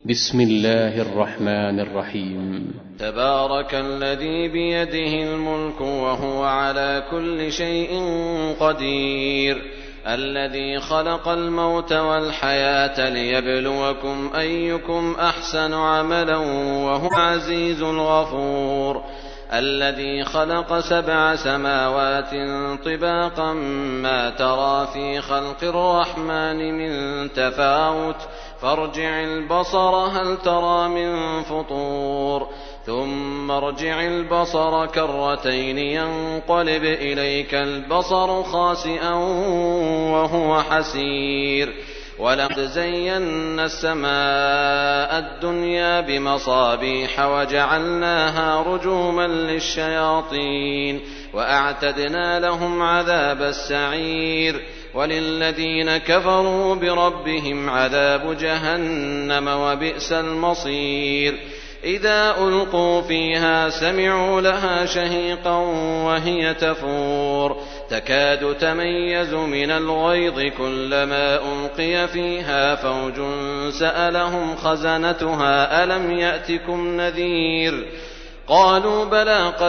بسم الله الرحمن الرحيم. تبارك الذي بيده الملك وهو على كل شيء قدير، الذي خلق الموت والحياة ليبلوكم أيكم أحسن عملا وهو عزيز غفور، الذي خلق 7 سماوات طباقا ما ترى في خلق الرحمن من تفاوت، فارجع البصر هل ترى من فطور، ثم ارجع البصر كرتين ينقلب إليك البصر خاسئا وهو حسير، ولقد زينا السماء الدنيا بمصابيح وجعلناها رجوما للشياطين وأعتدنا لهم عذاب السعير، وللذين كفروا بربهم عذاب جهنم وبئس المصير. إذا ألقوا فيها سمعوا لها شهيقا وهي تفور، تكاد تميز من الغيظ كلما ألقي فيها فوج سألهم خزنتها ألم يأتكم نذير، قالوا بلى قد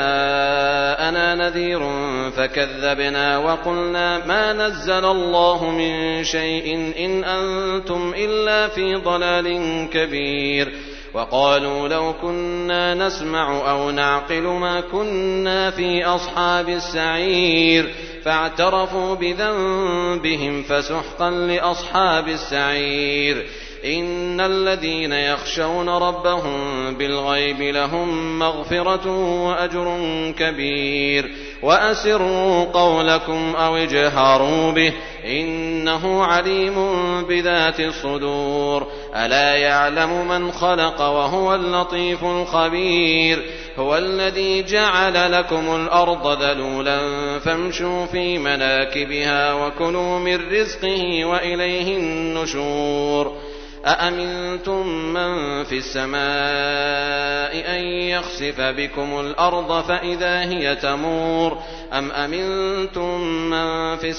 جاءنا نذير فكذبنا وقلنا ما نزل الله من شيء إن أنتم إلا في ضلال كبير، وقالوا لو كنا نسمع أو نعقل ما كنا في أصحاب السعير، فاعترفوا بذنبهم فسحقا لأصحاب السعير. إن الذين يخشون ربهم بالغيب لهم مغفرة وأجر كبير، وأسروا قولكم أو اجهروا به إنه عليم بذات الصدور، ألا يعلم من خلق وهو اللطيف الخبير. هو الذي جعل لكم الأرض ذلولا فامشوا في مناكبها وكلوا من رزقه وإليه النشور. أأمنتم من في السماء أن يخسف بكم الأرض فإذا هي تمور، أم أمنتم من في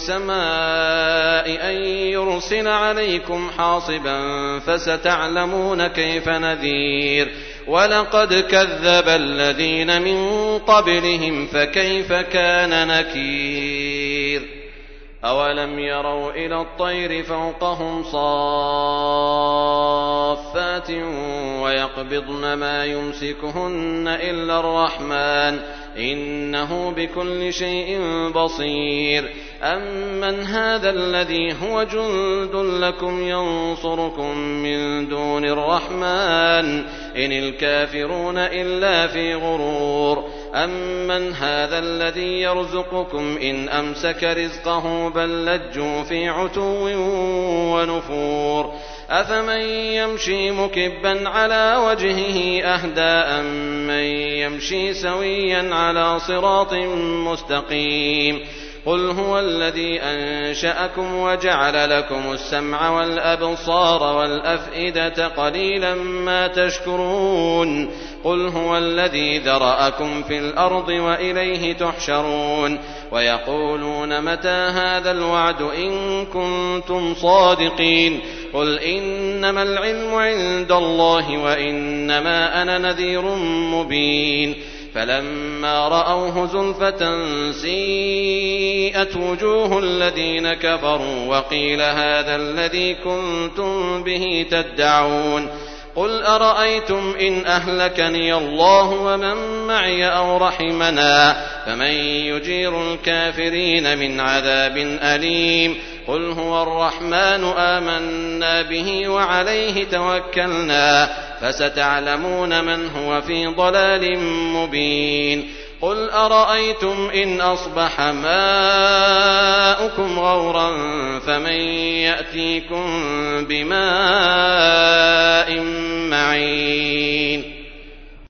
السماء أن يرسل عليكم حاصبا فستعلمون كيف نذير. ولقد كذب الذين من قبلهم فكيف كان نكير. أولم يروا إلى الطير فوقهم صافات ويقبضن ما يمسكهن إلا الرحمن إنه بكل شيء بصير. أمن هذا الذي هو جند لكم ينصركم من دون الرحمن إن الكافرون إلا في غرور. أمن هذا الذي يرزقكم إن أمسك رزقه بل لجوا في عتو ونفور. أفمن يمشي مكبا على وجهه أهدى أمن يمشي سويا على صراط مستقيم. قل هو الذي أنشأكم وجعل لكم السمع والأبصار والأفئدة قليلا ما تشكرون. قل هو الذي ذرأكم في الأرض وإليه تحشرون. ويقولون متى هذا الوعد إن كنتم صادقين. قل إنما العلم عند الله وإنما أنا نذير مبين. فلما رأوه زلفة سيئت وجوه الذين كفروا وقيل هذا الذي كنتم به تدعون. قل أرأيتم إن أهلكني الله ومن معي أو رحمنا فمن يجير الكافرين من عذاب أليم. قل هو الرحمن آمنا به وعليه توكلنا فستعلمون من هو في ضلال مبين. قل أرأيتم إن أصبح ماؤكم غورا فمن يأتيكم بماء معين.